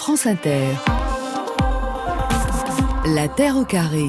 France Inter. La Terre au carré.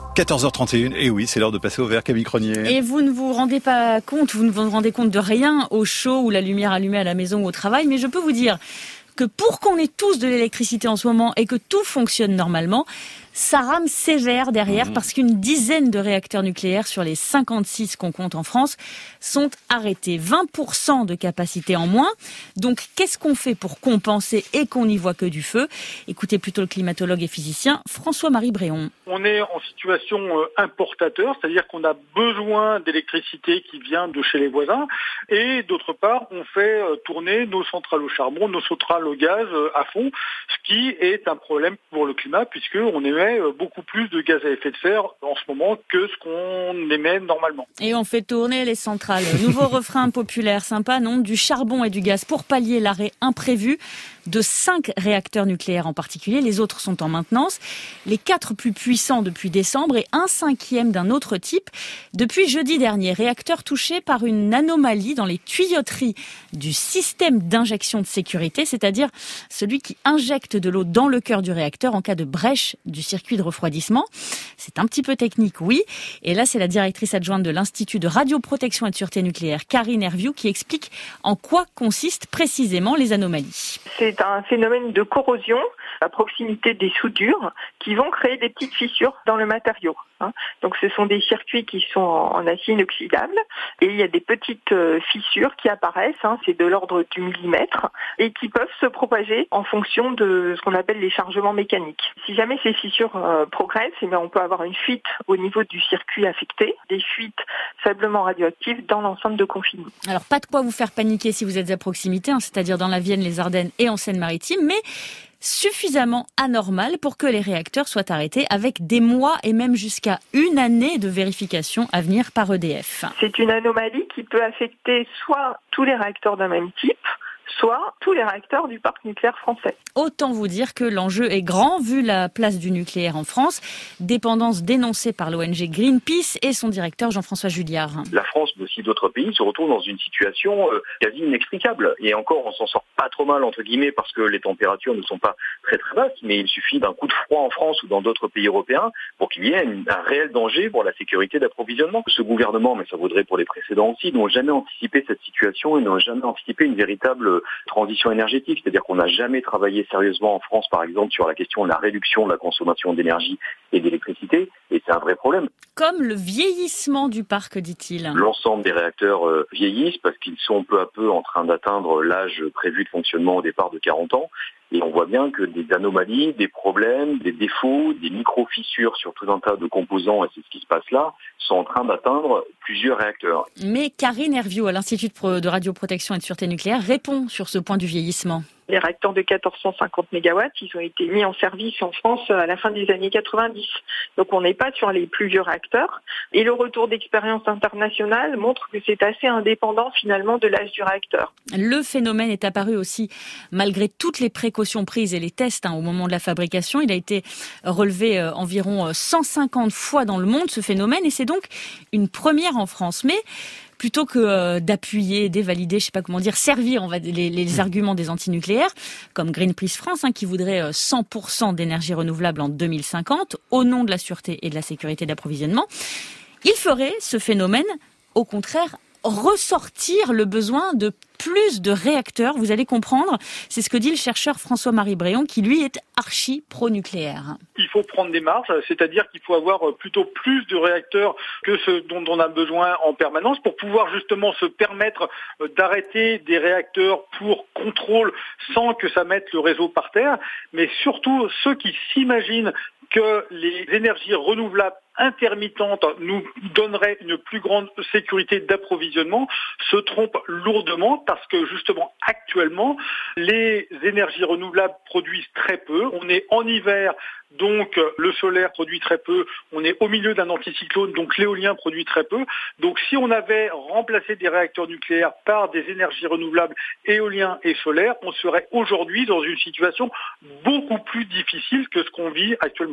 14h31, et oui, c'est l'heure de passer au vert, Camille Cronier. Et vous ne vous rendez pas compte, vous ne vous rendez compte de rien au chaud ou la lumière allumée à la maison ou au travail, mais je peux vous dire que pour qu'on ait tous de l'électricité en ce moment et que tout fonctionne normalement, ça rame sévère derrière parce qu'une dizaine de réacteurs nucléaires sur les 56 qu'on compte en France sont arrêtés. 20% de capacité en moins. Donc, qu'est-ce qu'on fait pour compenser et qu'on n'y voit que du feu ? Écoutez plutôt le climatologue et physicien François-Marie Bréon. On est en situation importateur, c'est-à-dire qu'on a besoin d'électricité qui vient de chez les voisins. Et d'autre part, on fait tourner nos centrales au charbon, nos centrales au gaz à fond, ce qui est un problème pour le climat puisqu'on émet beaucoup plus de gaz à effet de serre en ce moment que ce qu'on émet normalement. Et on fait tourner les centrales. Nouveau refrain populaire sympa, non ? Du charbon et du gaz pour pallier l'arrêt imprévu de 5 réacteurs nucléaires en particulier. Les autres sont en maintenance. Les 4 plus puissants depuis décembre et un 5e d'un autre type depuis jeudi dernier. Réacteurs touchés par une anomalie dans les tuyauteries du système d'injection de sécurité, c'est-à-dire celui qui injecte de l'eau dans le cœur du réacteur en cas de brèche du circuit de refroidissement. C'est un petit peu technique, oui. Et là, c'est la directrice adjointe de l'Institut de radioprotection et de sûreté nucléaire, Karine Herviou, qui explique en quoi consistent précisément les anomalies. C'est un phénomène de corrosion à proximité des soudures qui vont créer des petites fissures dans le matériau. Donc ce sont des circuits qui sont en acier inoxydable et il y a des petites fissures qui apparaissent, c'est de l'ordre du millimètre et qui peuvent se propager en fonction de ce qu'on appelle les chargements mécaniques. Si jamais ces fissures progressent, on peut avoir une fuite au niveau du circuit affecté, des fuites faiblement radioactives dans l'enceinte de confinement. Alors pas de quoi vous faire paniquer si vous êtes à proximité, c'est-à-dire dans la Vienne, les Ardennes et en Seine-Maritime, mais suffisamment anormal pour que les réacteurs soient arrêtés avec des mois et même jusqu'à une année de vérification à venir par EDF. C'est une anomalie qui peut affecter soit tous les réacteurs d'un même type, soit tous les réacteurs du parc nucléaire français. Autant vous dire que l'enjeu est grand vu la place du nucléaire en France, dépendance dénoncée par l'ONG Greenpeace et son directeur Jean-François Julliard. La France, mais aussi d'autres pays, se retrouvent dans une situation quasi inextricable. Et encore, on s'en sort pas trop mal, entre guillemets, parce que les températures ne sont pas très très basses, mais il suffit d'un coup de froid en France ou dans d'autres pays européens pour qu'il y ait un réel danger pour la sécurité d'approvisionnement. Ce gouvernement, mais ça vaudrait pour les précédents aussi, n'ont jamais anticipé cette situation et n'ont jamais anticipé une véritable transition énergétique, c'est-à-dire qu'on n'a jamais travaillé sérieusement en France, par exemple, sur la question de la réduction de la consommation d'énergie et d'électricité, et c'est un vrai problème. Comme le vieillissement du parc, dit-il. L'ensemble des réacteurs vieillissent parce qu'ils sont peu à peu en train d'atteindre l'âge prévu de fonctionnement au départ de 40 ans, et on voit bien que des anomalies, des problèmes, des défauts, des micro-fissures sur tout un tas de composants, et c'est ce qui se passe là, sont en train d'atteindre plusieurs réacteurs. Mais Karine Herviou, à l'Institut de radioprotection et de sûreté nucléaire, répond sur ce point du vieillissement. Les réacteurs de 1450 MW, ils ont été mis en service en France à la fin des années 90. Donc on n'est pas sur les plus vieux réacteurs. Et le retour d'expérience internationale montre que c'est assez indépendant finalement de l'âge du réacteur. Le phénomène est apparu aussi malgré toutes les précautions prises et les tests au moment de la fabrication. Il a été relevé environ 150 fois dans le monde, ce phénomène, et c'est donc une première en France. Mais plutôt que d'appuyer, dévalider, servir les arguments des antinucléaires, comme Greenpeace France, qui voudrait 100% d'énergie renouvelable en 2050, au nom de la sûreté et de la sécurité d'approvisionnement, il ferait ce phénomène, au contraire, ressortir le besoin de plus de réacteurs. Vous allez comprendre, c'est ce que dit le chercheur François-Marie Bréon, qui lui est archi pro-nucléaire. Il faut prendre des marges, c'est-à-dire qu'il faut avoir plutôt plus de réacteurs que ce dont on a besoin en permanence pour pouvoir justement se permettre d'arrêter des réacteurs pour contrôle sans que ça mette le réseau par terre, mais surtout ceux qui s'imaginent que les énergies renouvelables intermittentes nous donneraient une plus grande sécurité d'approvisionnement se trompent lourdement parce que justement actuellement les énergies renouvelables produisent très peu. On est en hiver, donc le solaire produit très peu. On est au milieu d'un anticyclone, donc l'éolien produit très peu. Donc si on avait remplacé des réacteurs nucléaires par des énergies renouvelables éolien et solaire, on serait aujourd'hui dans une situation beaucoup plus difficile que ce qu'on vit actuellement.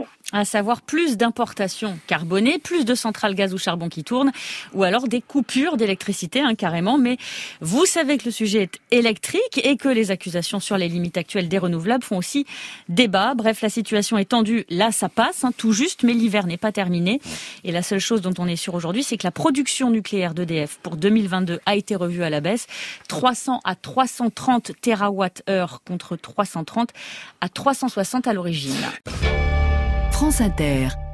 carrément. À savoir plus d'importations carbonées, plus de centrales gaz ou charbon qui tournent, ou alors des coupures d'électricité, carrément. Mais vous savez que le sujet est électrique et que les accusations sur les limites actuelles des renouvelables font aussi débat. Bref, la situation est tendue. Là, ça passe, tout juste, mais l'hiver n'est pas terminé. Et la seule chose dont on est sûr aujourd'hui, c'est que la production nucléaire d'EDF pour 2022 a été revue à la baisse. 300 à 330 TWh contre 330 à 360 à l'origine. France Inter.